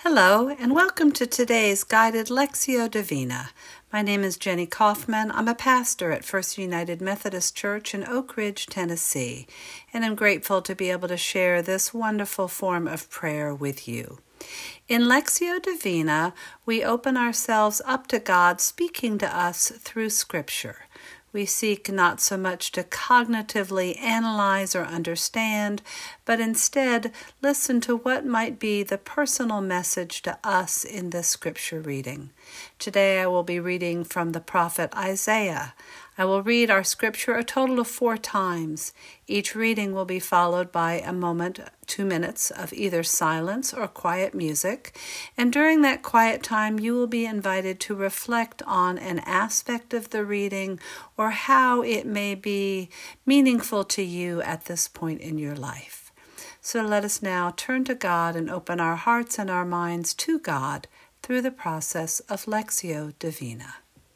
Hello, and welcome to today's guided Lectio Divina. My name is Jenny Kaufman. I'm a pastor at First United Methodist Church in Oak Ridge, Tennessee, and I'm grateful to be able to share this wonderful form of prayer with you. In Lectio Divina, we open ourselves up to God speaking to us through Scripture. We seek not so much to cognitively analyze or understand, but instead listen to what might be the personal message to us in this scripture reading. Today I will be reading from the prophet Isaiah. I will read our scripture a total of 4 times. Each reading will be followed by a moment, 2 minutes of either silence or quiet music. And during that quiet time, you will be invited to reflect on an aspect of the reading or how it may be meaningful to you at this point in your life. So let us now turn to God and open our hearts and our minds to God through the process of Lectio Divina.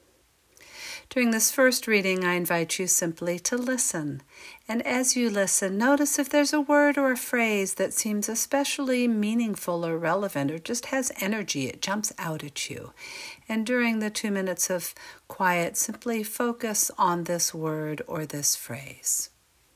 During this first reading, I invite you simply to listen. And as you listen, notice if there's a word or a phrase that seems especially meaningful or relevant or just has energy, it jumps out at you. And during the 2 minutes of quiet, simply focus on this word or this phrase.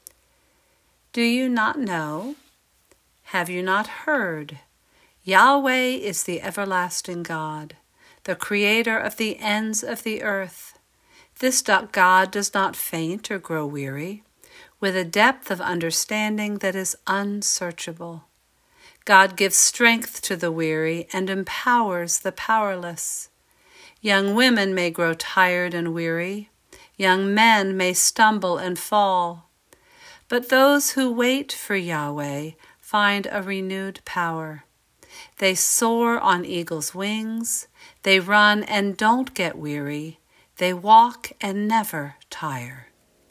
Do you not know? Have you not heard? Yahweh is the everlasting God, the creator of the ends of the earth. This God does not faint or grow weary, with a depth of understanding that is unsearchable. God gives strength to the weary and empowers the powerless. Young women may grow tired and weary. Young men may stumble and fall. But those who wait for Yahweh find a renewed power. They soar on eagle's wings. They run and don't get weary. They walk and never tire.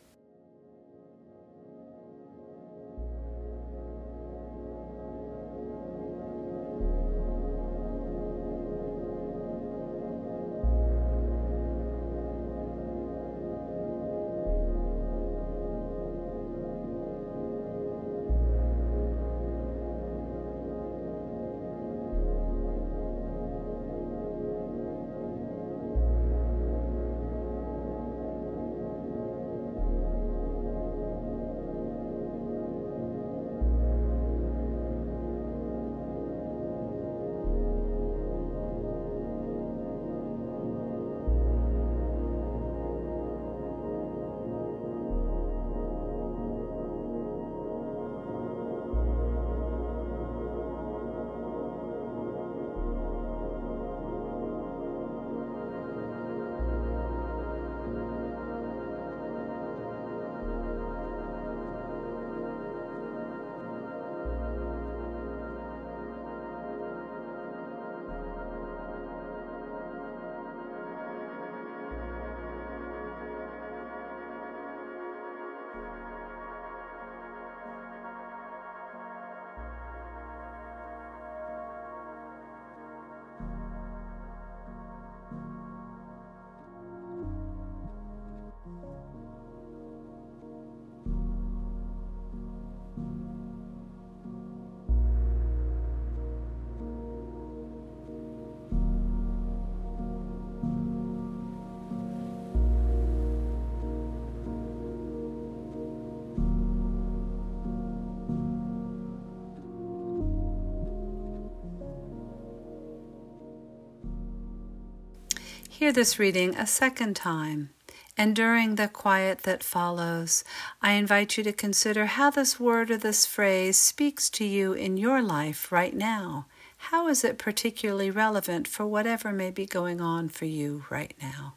Hear this reading a second time, and during the quiet that follows, I invite you to consider how this word or this phrase speaks to you in your life right now. How is it particularly relevant for whatever may be going on for you right now?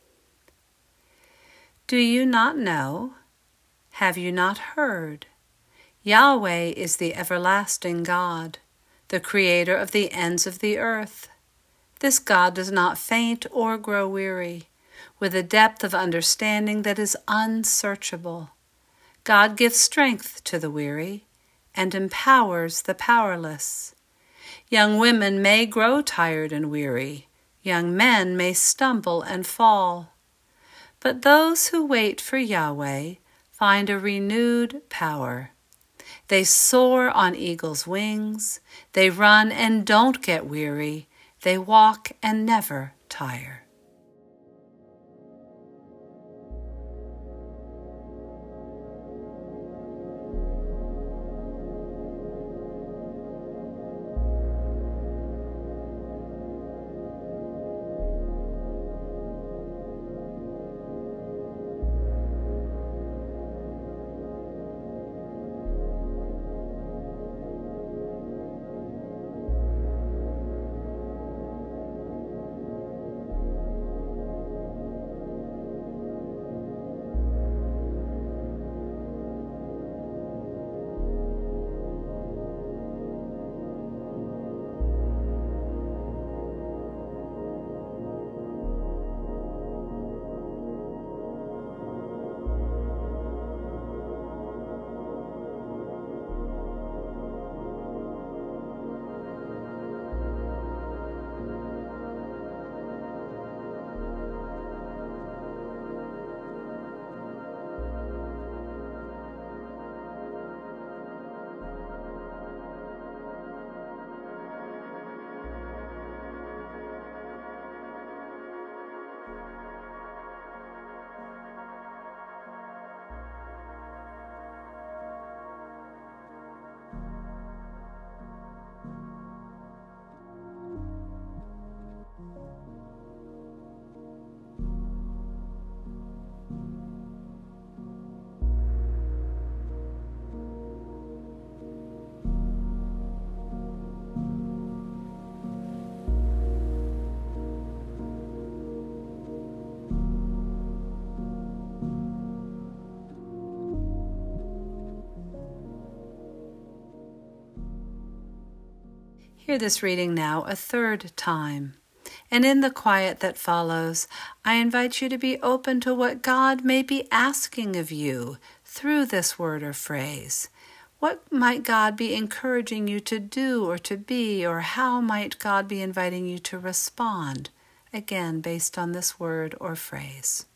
Do you not know? Have you not heard? Yahweh is the everlasting God, the creator of the ends of the earth. This God does not faint or grow weary, with a depth of understanding that is unsearchable. God gives strength to the weary and empowers the powerless. Young women may grow tired and weary. Young men may stumble and fall. But those who wait for Yahweh find a renewed power. They soar on eagle's wings. They run and don't get weary. They walk and never tire. Hear this reading now a third time. And in the quiet that follows, I invite you to be open to what God may be asking of you through this word or phrase. What might God be encouraging you to do or to be, or how might God be inviting you to respond, again based on this word or phrase?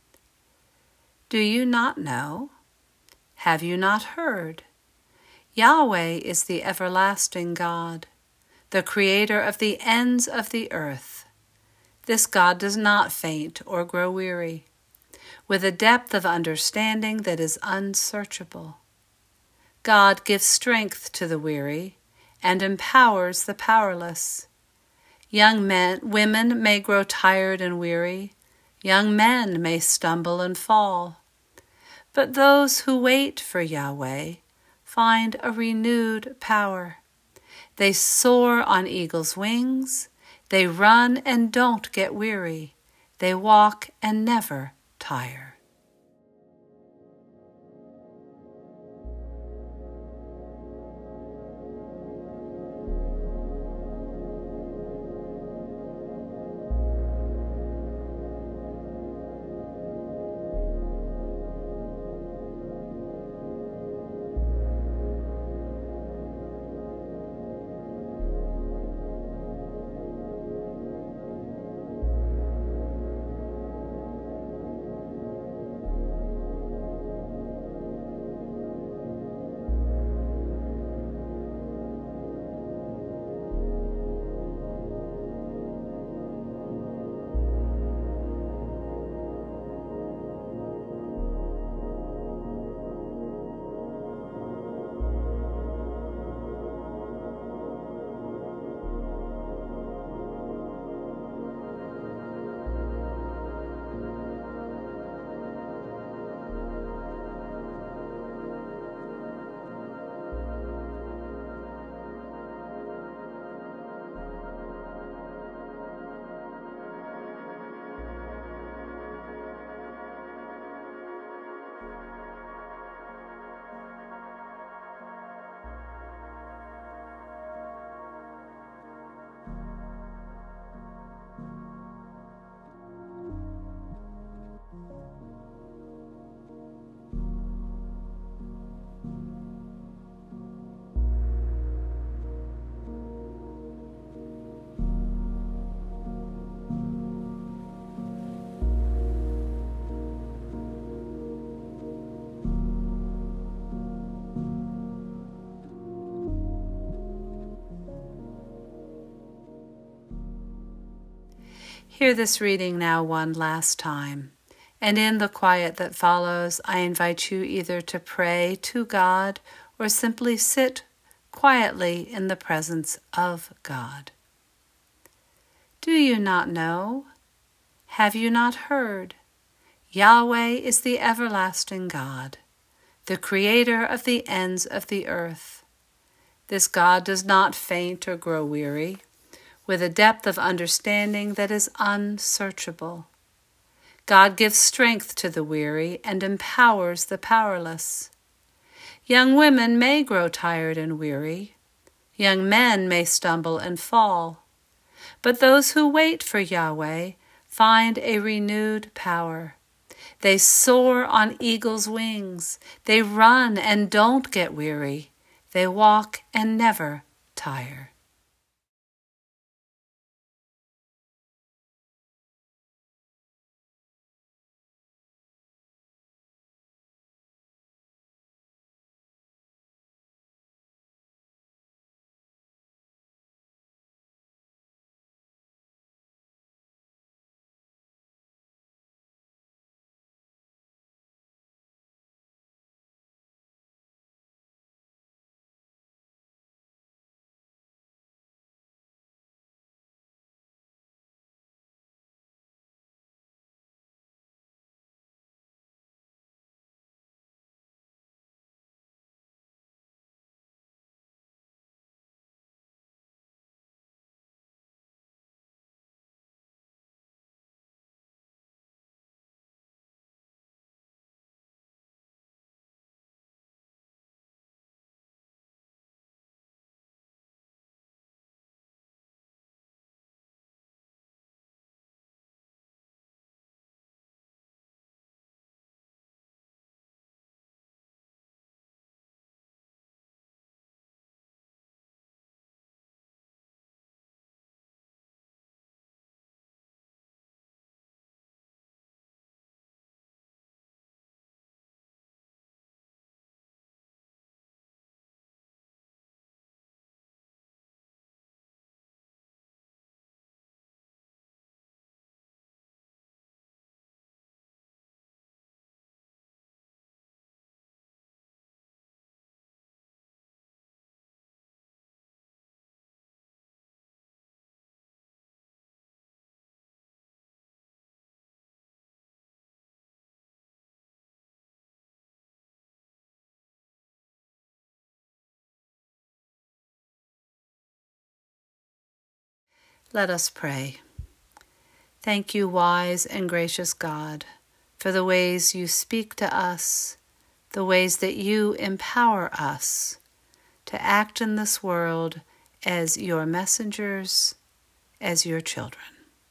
Do you not know? Have you not heard? Yahweh is the everlasting God, the creator of the ends of the earth. This God does not faint or grow weary, with a depth of understanding that is unsearchable. God gives strength to the weary and empowers the powerless. Women may grow tired and weary. Young men may stumble and fall. But those who wait for Yahweh find a renewed power. They soar on eagle's wings. They run and don't get weary. They walk and never tire. Hear this reading now one last time, and in the quiet that follows, I invite you either to pray to God or simply sit quietly in the presence of God. Do you not know? Have you not heard? Yahweh is the everlasting God, the creator of the ends of the earth. This God does not faint or grow weary, with a depth of understanding that is unsearchable. God gives strength to the weary and empowers the powerless. Young women may grow tired and weary. Young men may stumble and fall. But those who wait for Yahweh find a renewed power. They soar on eagle's wings. They run and don't get weary. They walk and never tire. Let us pray. Thank you, wise and gracious God, for the ways you speak to us, the ways that you empower us to act in this world as your messengers, as your children.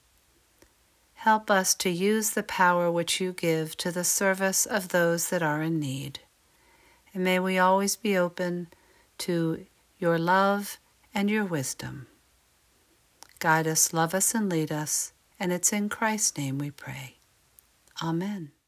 Help us to use the power which you give to the service of those that are in need. And may we always be open to your love and your wisdom. Guide us, love us, and lead us, and it's in Christ's name we pray. Amen.